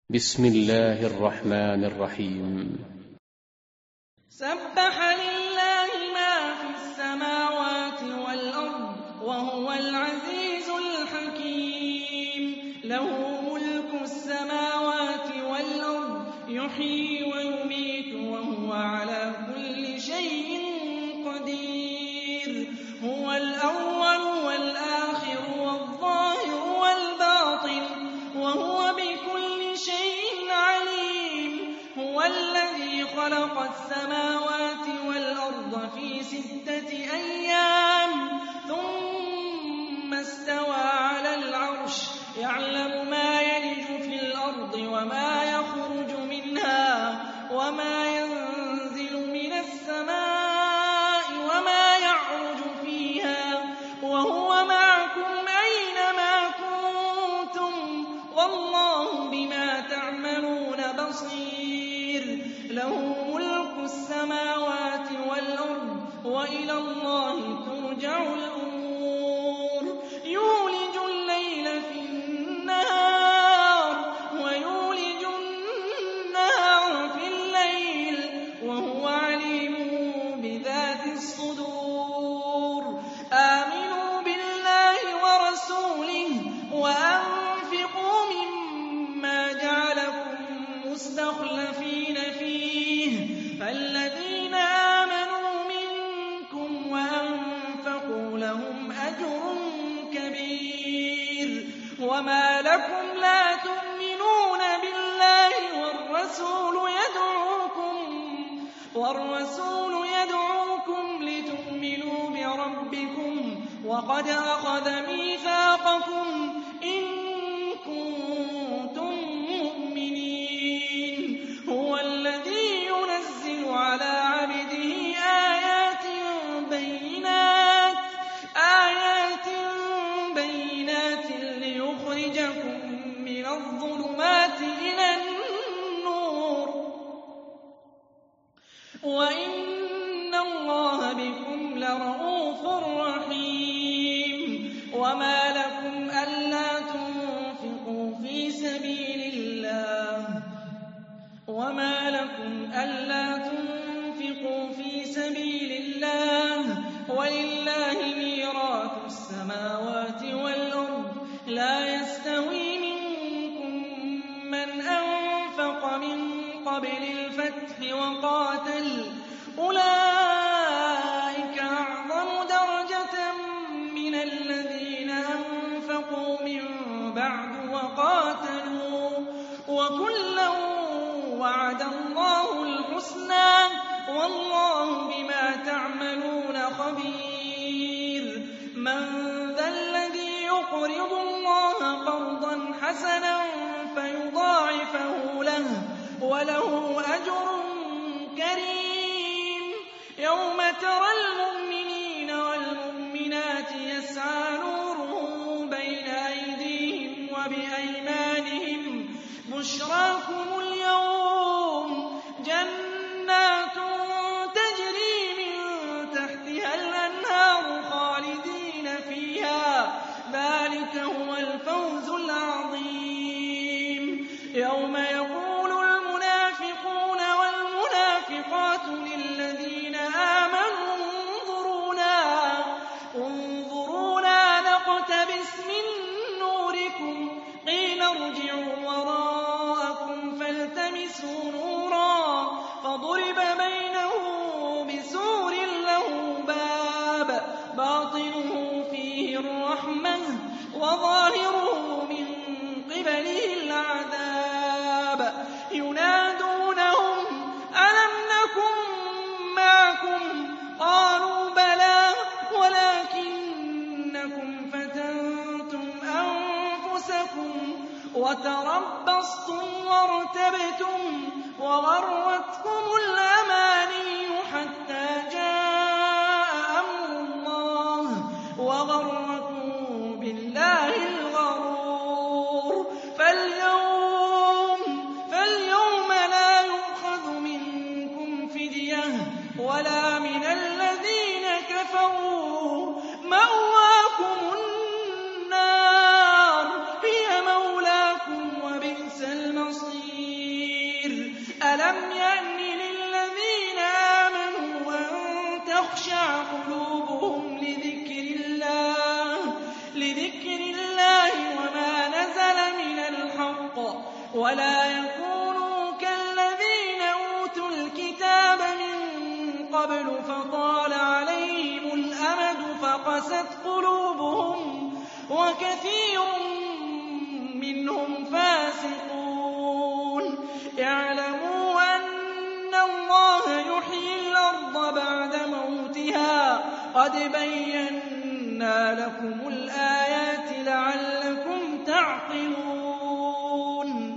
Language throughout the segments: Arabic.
بسم الله الرحمن الرحيم. سبح لله ما في السماوات والأرض وهو العزيز الحكيم. له ملك السماوات والأرض يحيي ويميت وهو على كل شيء قدير. هو الأول والآخر والظاهر والباطن وهو بكل شيء عليم. هو الذي خلق السماوات والأرض في 6 أيام ثم استوى على العرش يعلم ما يلج في الأرض وما يخرج منها وما ينزل من السماء وما يعرج فيها وهو معكم أينما كنتم والله بما تعملون بصير. له ملك السماوات والأرض وإلى الله ترجع الأمور. يولج الليل في النهار ويولج النهار في الليل وهو عليم بذات الصدور. آمنوا بالله ورسوله وأنفقوا مما جعلكم مستخلفين فيه فالذين آمنوا منكم وأنفقوا لهم أجر كبير. وما لكم لا تؤمنون بالله والرسول يدعوكم لتؤمنوا بربكم وقد أخذ ميثاقكم إن كنتم مؤمنين. هو الذي ينزل على عبده آيات بينات ليخرجكم من الظلمات إلى النور وإن الله بكم لرءوف رحيم. وما لكم ألا تنفقوا في سبيل الله ولله ميراث السماوات والأرض. لا يستوي منكم من أنفق من قبل الفتح وقاتل أولئك أعظم درجة من الذين أنفقوا من بعد وقاتلوا وكلا وعد الله الحسنى والله بما تعملون خبير. من ذا الذي يقرض الله قرضا حسنا فيضاعفه له وله أجر كريم. يوم ترى المؤمنين والمؤمنات يسعى نورهم بين أيديهم وبأيمانهم بشراكم اليوم جنات تجري من تحتها الأنهار خالدين فيها ذلك هو الفوز العظيم. يوم يقول المنافقون والمنافقات للذين آمنوا انظرونا نقتبس من نوركم قيل ارجعوا وراءكم فالتمسوا نورا فضرب بينه بسور له باب باطنه فيه الرحمة وظاهره من قبله العذاب. ينادونهم ألم نكن معكم قالوا بلى ولكنكم فتنتم أنفسكم وتربصتم وارتبتم وغرتكم الأماني حتى جاء أمر الله وغركم بالله الغرور. فاليوم لا يؤخذ منكم فدية ولا من الذين كفروا مأواكم النار هي مولاكم وبئس المصير. بَصِيرٌ أَلَمْ يَأْنِ لِلَّذِينَ آمَنُوا أَن تَخْشَعَ قُلُوبُهُمْ لِذِكْرِ اللَّهِ وَمَا نَزَلَ مِنَ الْحَقِّ وَلَا يَكُونُوا كَالَّذِينَ أُوتُوا الْكِتَابَ مِن قَبْلُ فَطَالَ عَلَيْهِمُ الْأَمَدُ فَقَسَتْ قُلُوبُهُمْ وَكَثِيرٌ مِّنْهُمْ فَاسِقُونَ اعْلَمُوا أَنَّ اللَّهَ يُحْيِي الْأَرْضَ بَعْدَ مَوْتِهَا قَدْ بَيَّنَّا لَكُمُ الْآيَاتِ لَعَلَّكُمْ تَعْقِلُونَ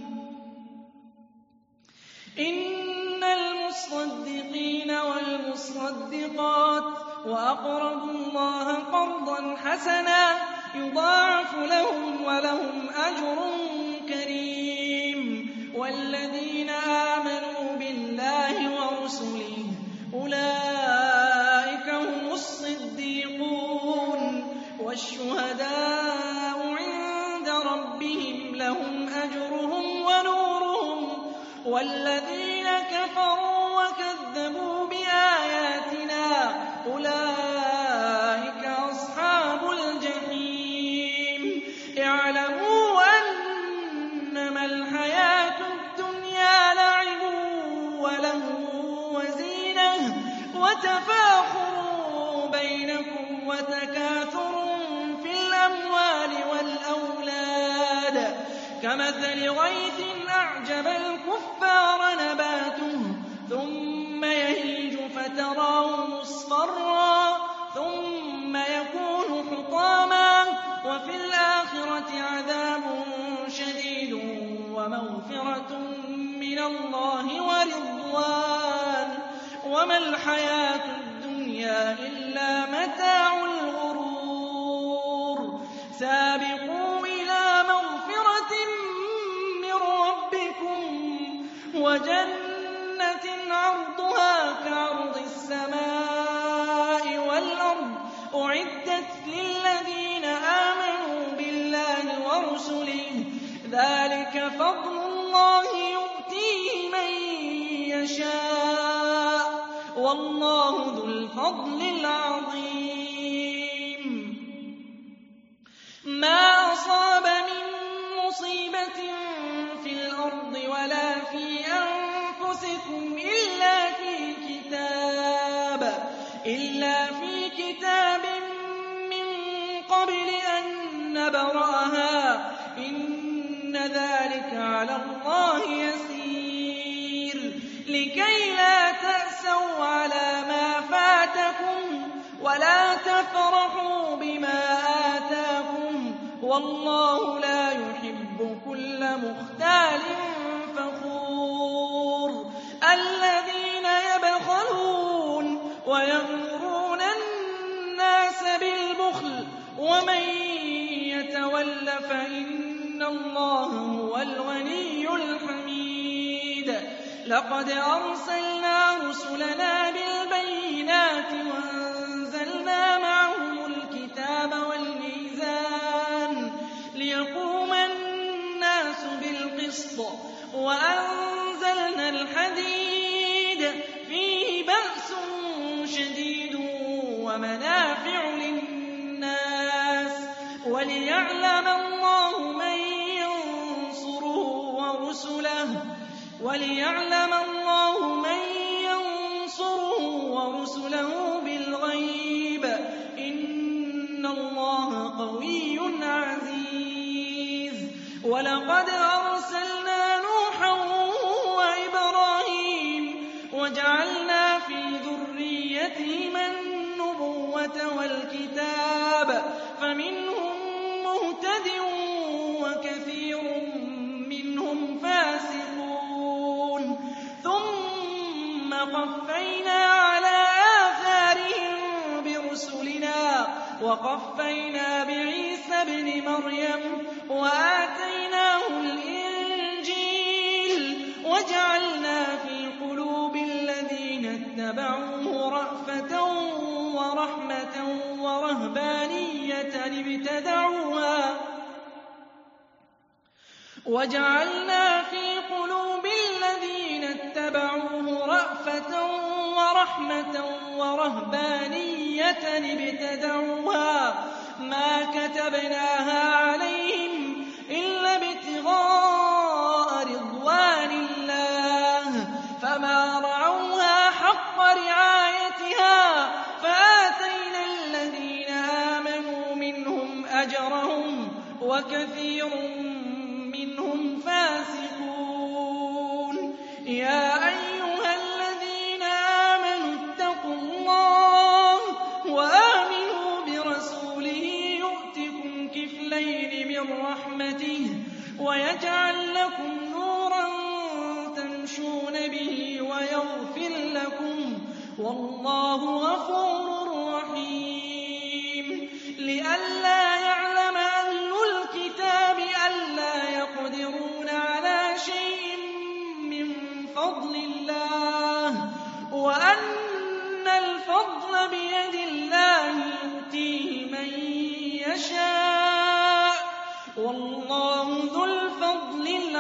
إِنَّ الْمُصَّدِّقِينَ وَالْمُصَّدِّقَاتِ وَأَقْرَضُوا اللَّهَ قَرْضًا حَسَنًا يُضَاعَفُ لَهُمْ وَلَهُمْ أَجْرٌ كَرِيمٌ وَالَّذِينَ آمَنُوا بِاللَّهِ وَرُسُلِهِ أُولَٰئِكَ هُمُ الصِّدِّيقُونَ وَالشُّهَدَاءُ عِندَ رَبِّهِمْ لَهُمْ أَجْرُهُمْ وَنُورُهُمْ وَالَّذِينَ كَفَرُوا وَكَذَّبُوا بِآيَاتِنَا أُولَٰئِكَ أَصْحَابُ الْجَحِيمِ اعْلَمُوا أَنَّمَا الْحَيَاةُ الدُّنْيَا لَعِبٌ وَلَهْوٌ وَزِينَةٌ وَتَفَاخُرٌ بَيْنَكُمْ وَتَكَاثُرٌ فِي الْأَمْوَالِ وَالْأَوْلَادِ كَمَثَلِ غَيْثٍ أَعْجَبَ الْكُفَّارَ نَبَاتُهُ ثُمَّ يَهِيجُ فَتَرَاهُ مُصْفَرًّا ثُمَّ يَكُونُ حُطَامًا وَفِي الْآخِرَةِ عَذَابٌ شَدِيدٌ وَمَغْفِرَةٌ مِّنَ اللَّهِ وَرِضْوَانٌ وَمَا الْحَيَاةُ الدُّنْيَا إِلَّا مَتَاعُ الْغُرُورِ سَابِقُوا إِلَىٰ مَغْفِرَةٍ مِّن رَّبِّكُمْ وَجَنَّةٍ عَرْضُهَا كَعَرْضِ السَّمَاءِ وَالْأَرْضِ أُعِدَّتْ لِلَّذِينَ آمَنُوا بِاللَّهِ وَرُسُلِهِ ۚ ذَٰلِكَ فَضْلُ اللَّهِ يُؤْتِيهِ مَن يَشَاءُ ۚ وَاللَّهُ ذُو الْفَضْلِ الْعَظِيمِ مَا أَصَابَ مِن مُّصِيبَةٍ فِي الْأَرْضِ وَلَا فِي أَنفُسِكُمْ إِلَّا فِي كِتَابٍ مِّن قَبْلِ أَن نَّبْرَأَهَا ۚ إِنَّ ذَٰلِكَ عَلَى اللَّهِ يَسِيرٌ لِّكَيْ لَا تَأْسَوْا عَلَىٰ مَا فَاتَكُمْ وَلَا تَفْرَحُوا بِمَا آتَاكُمْ ۗ وَاللَّهُ لَا يُحِبُّ كُلَّ مُخْتَالٍ فَخُورٍ الَّذِينَ يَبْخَلُونَ وَيَأْمُرُونَ النَّاسَ بِالْبُخْلِ ۗ وَمَن يَتَوَلَّ فَإِنَّ اللَّهَ هُوَ الْغَنِيُّ الْحَمِيدُ لَقَدْ أَرْسَلْنَا رُسُلَنَا بِالْبَيِّنَاتِ وَأَنزَلْنَا مَعَهُمُ الْكِتَابَ وَالْمِيزَانَ لِيَقُومَ النَّاسُ بِالْقِسْطِ ۖ وَأَنزَلْنَا الْحَدِيدَ فِيهِ بَأْسٌ شَدِيدٌ وَمَنَافِعُ لِلنَّاسِ وَلِيَعْلَمَ اللَّهُ مَن يَنصُرُهُ وَرُسُلَهُ بِالْغَيْبِ ۚ إِنَّ اللَّهَ قَوِيٌّ عَزِيزٌ وَلَقَدْ أَرْسَلْنَا نُوحًا وَإِبْرَاهِيمَ وَجَعَلْنَا فِي ذُرِّيَّتِهِمَا النُّبُوَّةَ وَالْكِتَابَ فَمِنْهُم مُّهْتَدٍ وَكَثِيرٌ مِّنْهُمْ فَاسِقُونَ ثُمَّ قَفَّيْنَا عَلَىٰ آثَارِهِم بِرُسُلِنَا وَقَفَّيْنَا بِعِيسَى ابْنِ مَرْيَمَ وَآتَيْنَاهُ الْإِنجِيلَ وَجَعَلْنَا فِي قُلُوبِ الَّذِينَ اتَّبَعُوهُ رَأْفَةً وَرَحْمَةً وَرَهْبَانِيَّةً ابْتَدَعُوهَا رأفة ورحمة ورهبانية ابتدعوها ما كتبناها عليهم إلا ابتغاء رضوان الله فما رعوها حق رعايتها فآتينا الذين آمنوا منهم أجرهم وكثير منهم فاسقون. يا أيها الذين آمنوا اتقوا الله وآمنوا برسوله يؤتكم كفلين من رحمته ويجعل لكم نورا تمشون به ويغفر لكم والله غفور رحيم. لئلا يعلم أهل الكتاب ألا يقدرون على شيء من فضل الله وأن الفضل بيد الله يؤتيه من يشاء والله ذو الفضل العظيم.